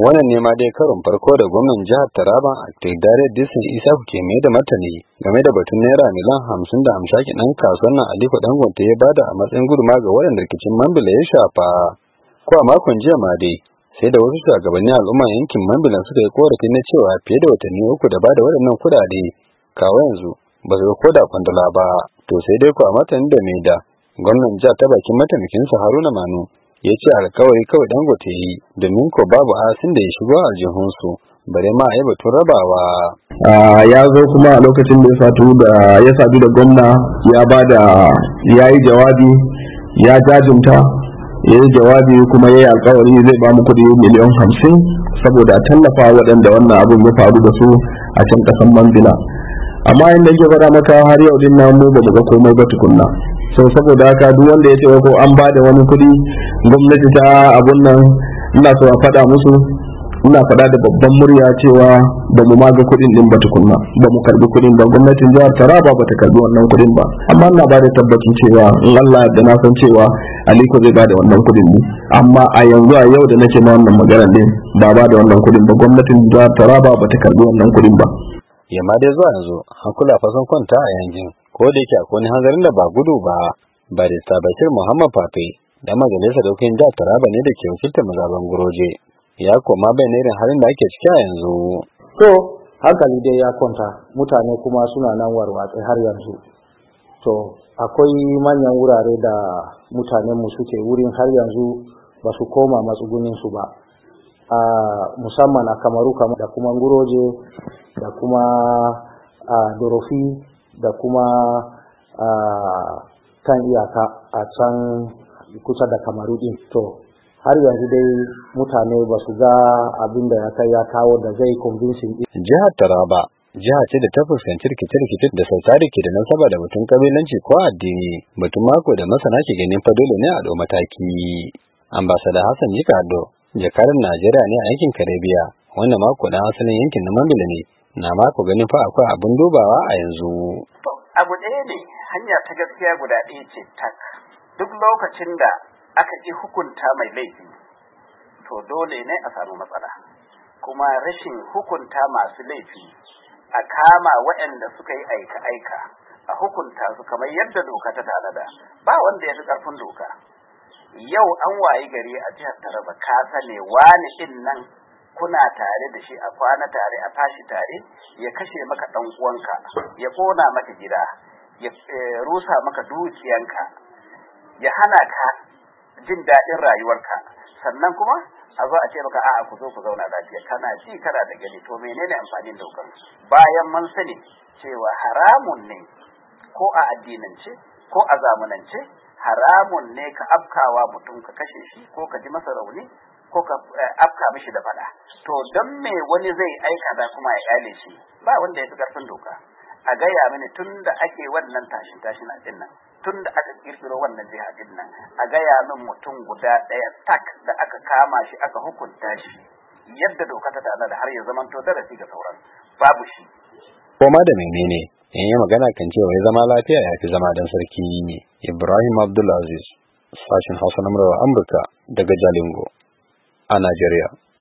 Wannan ne ma dai karon farko da gwamnan jihar Taraba Dare Disan Isaku ke mai da martani game da batun naira miliyan 50 da hamshaki ɗan kasuwan nan Aliko Dangote ya bada a matsayin guduma ga waɗanda rikicin Mambila ya shafa. Ko a makon jiya ma dai sai da wasu shugabannin al'umma yankin Mambilan suka yi korafi na cewa fiye da watanni uku da bada waɗannan kuɗaɗe kawo yanzu ba su ga koda kwandala ba. To sai dai ko a martanin da mai da gwamnan jihar ta bakin mataimakinsa Haruna Manu ya ce alkawari kawai Dangote yi domin ko babu asin da ya shigo aljihunsu bare ma a yi batun rabawa. Ya zo kuma a lokacin da ya sadu da gwamna ya yi jawabi ya jajinta ya yi jawabi kuma ya yi alkawari zai ba mu kuɗi miliyan 50 saboda tallafa waɗanda wannan abin ya faru da su a can ƙasan Mambila. Amma inda ke faɗa maka har yau din nan mu ba mu ga komai ba tukunna. So saboda haka duk wanda ya ce ko an ba da wani kuɗi gwamnati ta abun nan, ina so a faɗa musu, ina faɗa da babban murya cewa ba mu ma ga kuɗin din ba tukunna, ba mu karbi kuɗin ba, gwamnatin jihar Taraba ba ta karbi wannan kuɗin ba. Amma ina ba da tabbacin cewa in Allah ya na san cewa Aliko zai ba da wannan kuɗin ne. Amma a yanzu a yau da nake ma wannan magana din ba da wannan kuɗin ba, gwamnatin jihar Taraba ba ta karbi wannan kuɗin ba. Yamma dai zuwa yanzu hankula fa sun kwanta a yankin, ko da yake akwai wani hanzarin da ba gudu ba. Barista Bashir Muhammad Fafe da majalisar dokokin jihar Taraba ne da ke wakiltar mazaban Guroje ya koma bai na irin halin da ake ciki a yanzu. To hankali dai ya kwanta, mutane kuma suna nan warwatse har yanzu. To akwai manyan wurare da mutanenmu suke wurin har yanzu ba su koma matsugunin su ba. Musamman a Kamaru da kuma Guroje da kuma Dorofi da kuma kan iyaka a can kusa da Kamaru din. To har yanzu dai mutane ba su ga abin da ya kai ya kawo da zai convincing. Jihar Taraba jiha ce da ta fuskanci rikice-rikice da sautari ke da nasaba da batun kabilanci ko addini, batun mako da masana ke ganin fa dole ne a ɗau mataki. Ambassador Hassan Jikado jakadan Najeriya ne a yankin Karibiya, wannan mako dan asalin yankin na Mambila ne, na mako ganin fa akwai abin dubawa a yanzu. To abu ɗaya ne, hanya ta gaskiya guda ɗaya ce tak. Duk lokacin da aka ƙi hukunta mai laifi to dole ne a samu matsala, kuma rashin hukunta masu laifi, a kama waɗanda suka yi aika-aika a hukunta su kamar yadda doka ta tanada, ba wanda ya fi ƙarfin doka. Yau an wayi gari a jihar Taraba ka sane wani din nan kuna tare da shi, a kwana tare a tashi tare, ya kashe maka ɗan uwanka, ya ƙona maka gida, ya rusa maka dukiyanka, ya hana ka jin daɗin rayuwarka, sannan kuma a zo a ce maka a'a ku zo ku zauna lafiya, kana ji kana da gani. To menene amfanin dokar bayan mun sani cewa haramun ne ko a addinance ko a zamanance, haramun ne ka afkawa mutum ka kashe shi ko ka ji masa rauni ko ka afka mishi da fada. To don me wani zai aika da kuma ya kyale shi? Ba wanda ya fi karfin doka. A gaya mini tun da ake wannan tashin a din nan, tun da aka kirkiro wannan jiha din nan, a gaya min mutum guda ɗaya tak da aka kama shi aka hukunta shi yadda doka ta tana da har ya zamanto darasi ga sauran, babu shi. Koma da menene in yi magana kan cewa ya zama lafiya ya fi zama dan sarki ne. Ibrahim Abdulaziz, sashen Hausa na Amurka daga Jalingo a Najeriya.